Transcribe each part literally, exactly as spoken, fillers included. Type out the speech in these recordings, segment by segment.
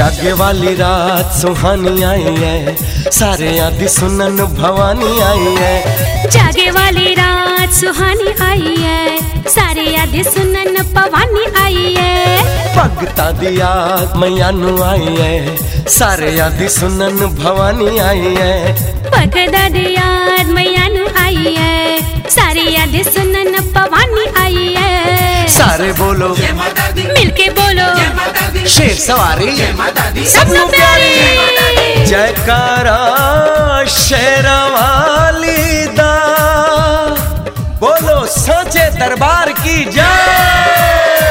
जागे वाली रात सुहानी आई है, सारे आदि सुनन भवानी आई है। जागे वाली रात सुहानी आई है, सारे आदि सुनन भवानी आई है। भगता दी याद मैया नू आई है, सारे आदि सुनन भवानी आई है। भगता दी याद मैया नू आई है, सारे आदि सुनन भवानी आई है। सारे बोलो मिलके बोलो शेर सवारी सबनू प्यारी। जयकारा शेरा वाली दा, बोलो सांचे दरबार की जय।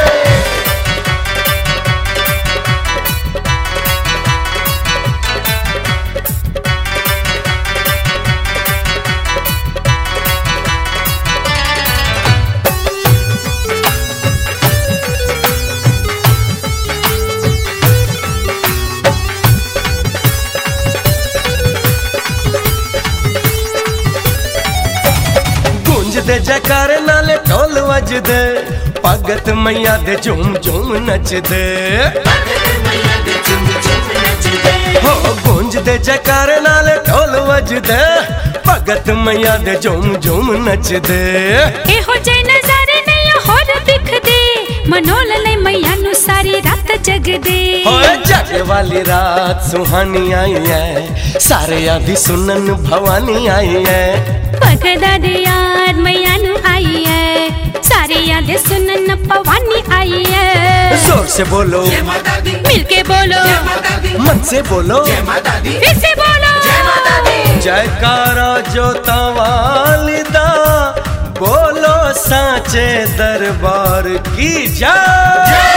दे जयकारे नाले ढोल वजदे, भगत मैया दे झूम झूम नचदे। हो गूंज दे जयकारे नाले ढोल वजदे, भगत मैया दे झूम झूम नचदे। एहो जे नजारे नहीं होर दिखदे, मनोल ले मैया नू सारी रात जगदे। होए जागे वाली रात सुहानी आई है, सारे आदि सुनन भवानी आई है। भगता दी याद मैया नू आई है, सारे याद सुनन भवानी आई है। जोर से बोलो मिलके बोलो मन से बोलो फिर से बोलो जयकारा जोता वाली दा, बोलो सांचे दरबार की जय।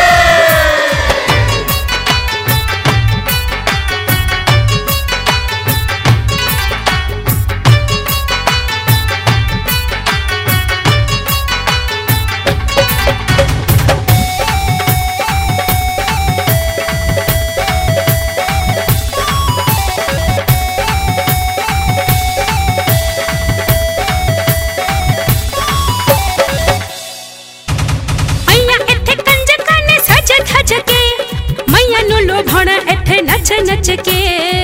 नच नच के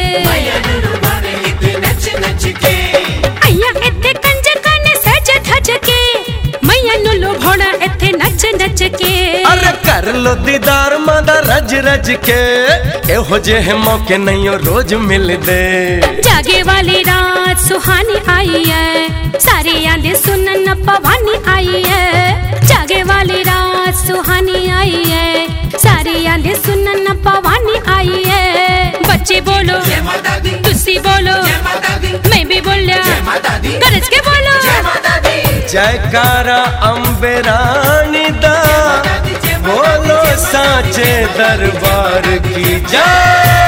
आया इत्थे कंजकां ने सज धज के, मैया नू लोभाणा इत्थे नच नच के। अरे कर लो दीदार मादा रज रज के, एहो जेह मौके नहीं रोज मिलदे। जागे वाली रात सुहानी आई है, सारे आंदे सुनन भवानी आई है। जागे वाली रात सुहानी आई है, सारे आंदे सुनन भवानी आई है। बच्चे बोलो तुसी बोलो मैं भी बोलिया, गरज के बोलो जयकारा अम्बे रानी दा, बोलो सांचे दरबार की जय।